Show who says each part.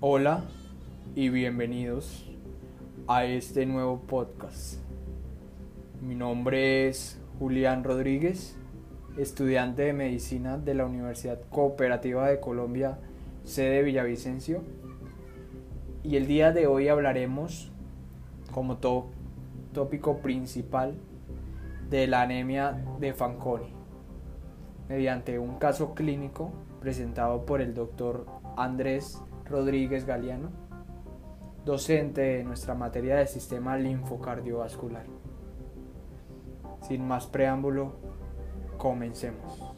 Speaker 1: Hola y bienvenidos a este nuevo podcast. Mi nombre es Julián Rodríguez, estudiante de medicina de la Universidad Cooperativa de Colombia, sede Villavicencio, y el día de hoy hablaremos como tópico principal de la anemia de Fanconi, mediante un caso clínico presentado por el doctor Andrés Rodríguez Galeano, docente de nuestra materia de sistema linfocardiovascular. Sin más preámbulo, comencemos.